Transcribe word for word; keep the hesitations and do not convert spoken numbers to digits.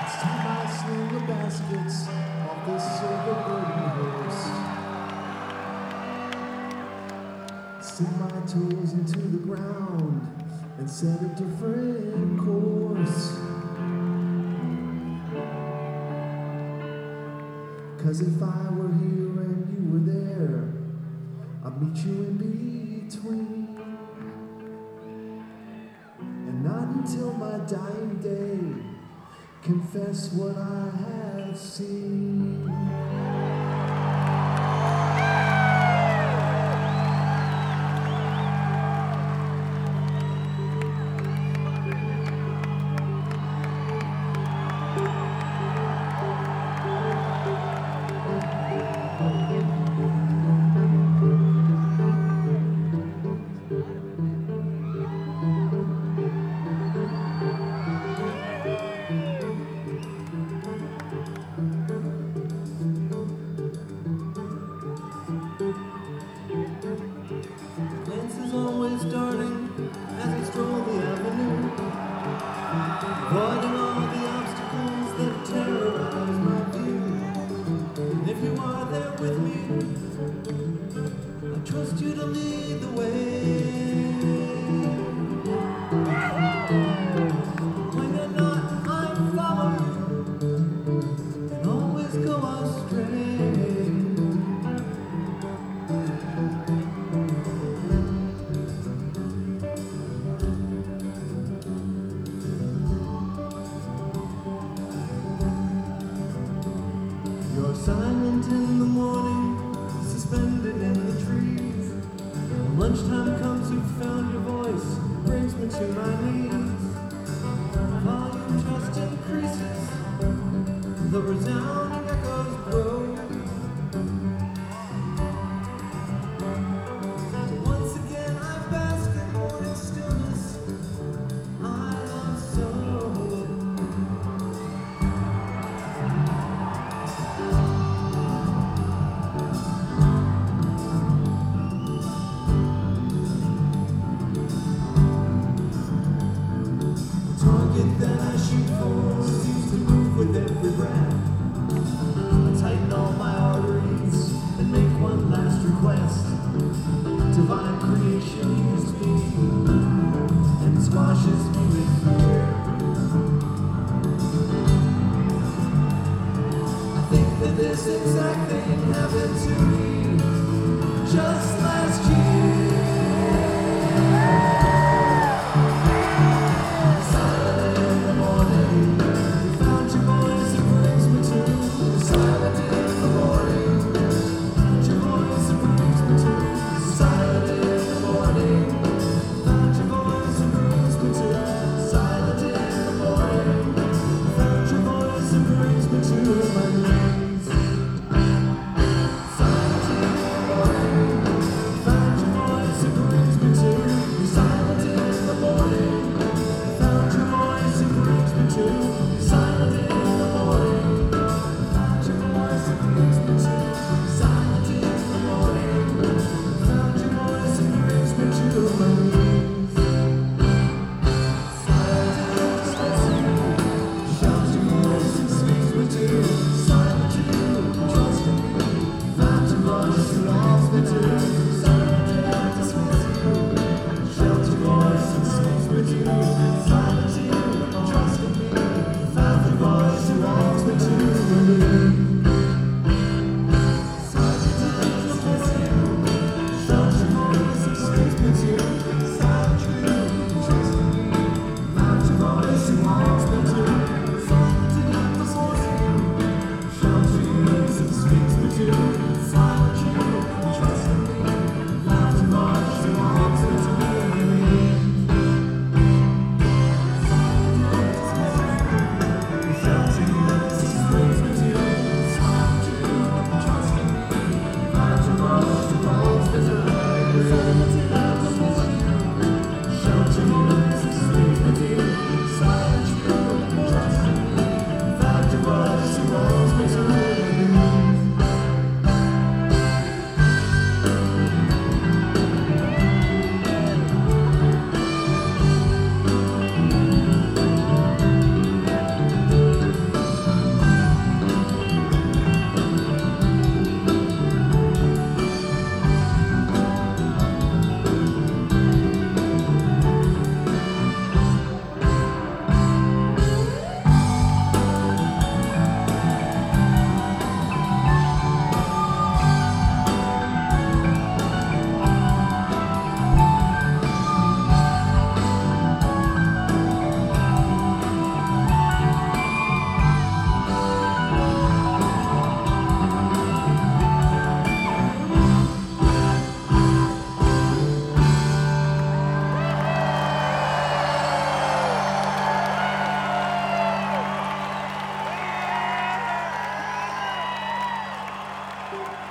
It's time I sling the baskets off this silver golden horse. Sink my toes into the ground and set a different course. Cause if I were here and you were there, I'd meet you in between. And not until my dying day confess what I have seen. Avoiding all the obstacles that terrorize my view. And if you are there with me, I trust you to lead the way. When you're not, I follow you and always go astray. You're silent in the morning, suspended in the trees. When lunchtime comes, you've found your voice, brings me to my knees. Volume just increases, the resounding echoes grow. So once again I bask in morning stillness, I love so. That I shoot for seems to move with every breath. I tighten all my arteries and make one last request. Divine creation used me and squashes me with fear. I think that this exact thing happened to me just last year. Find your you.